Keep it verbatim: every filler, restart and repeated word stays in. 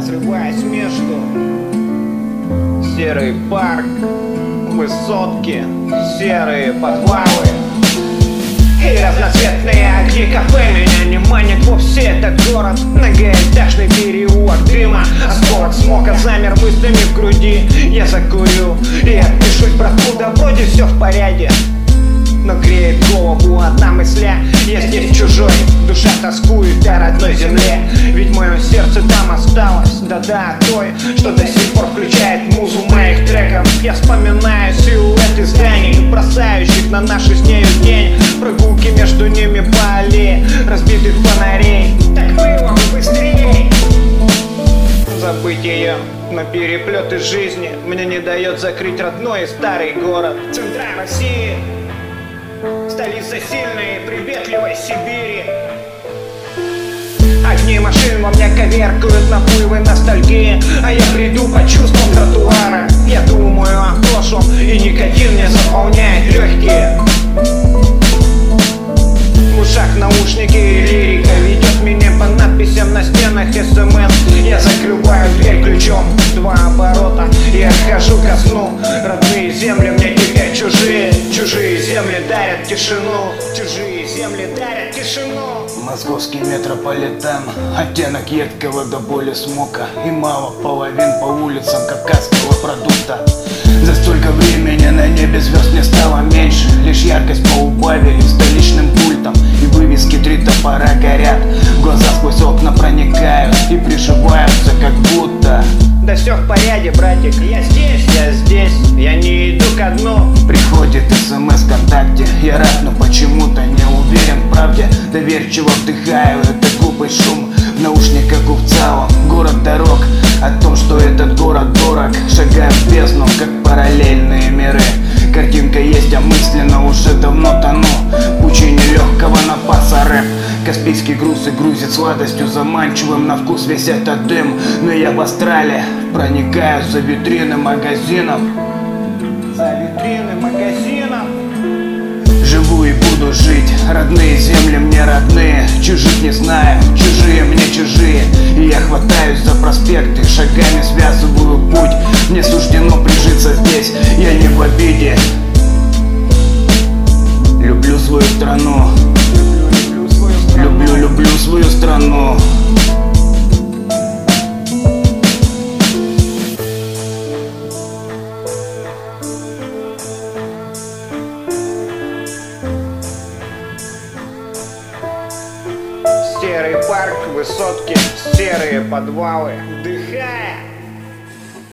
разрываясь между серый парк, высотки, серые подвалы и разноцветные огни кафе. Меня не манит вовсе этот город. Многоэтажный переулок дыма, осколок смока замер мыслями в груди. Я закурю и отпишусь, прокуда вроде все в порядке. Но греет голову одна мысля: я здесь чужой, душа тоскует о родной земле. Ведь мое сердце там осталось, да-да, той, что до сих пор включает музу моих треков. Я вспоминаю силуэты зданий, бросающих на нашу с нею день. Прогулки между ними по аллее разбитых фонарей. Так было бы быстрее забыть ее, но переплеты жизни мне не дает закрыть родной и старый город. Центра России, столица сильной и приветливой Сибири. Огни машин во мне коверкают наплывы ностальгии, а я бреду по чувствам тротуара. Я думаю о прошлом, и никотин не заполняет легкие. В ушах наушники и лирика ведет меня по надписям на стенах эс эм эс. Я закрываю дверь ключом, два оборота и отхожу ко сну. Родные земли мне теперь чужие, чужие земли дарят тишину, чужие земли дарят тишину. Московский метрополитен, оттенок едкого до боли смока, и мало половин по улицам кавказского продукта. За столько времени на небе звезд не стало меньше, лишь яркость поубавили столичным пультом, и вывески три топора горят. В глаза сквозь окна проникают и приживаются, как будто. Да все в порядке, братик, я здесь, я здесь, я не иду ко дну. Приходит смс ВКонтакте, я рад, но почему-то не уверен в правде. Доверчиво вдыхаю этот глупый шум в наушниках купцава. Город дорог, о том, что этот город дорог. Шагаю в бездну, как параллельные миры. Картинка есть, а мысленно уже давно тону в пучине легкого напаса рэп. Каспийский груз и грузит сладостью заманчивым на вкус весь этот дым. Но я в астрале проникаю за витрины магазинов, за витрины магазинов. Живу и буду жить, родные земли мне родные. Чужих не знаю, чужие мне чужие. И я хватаюсь за проспекты, шагами связываю путь. Мне суждено прижиться здесь, я не в обиде. Люблю свою страну, люблю, люблю свою страну. Серый парк, высотки, серые подвалы. Вдыхая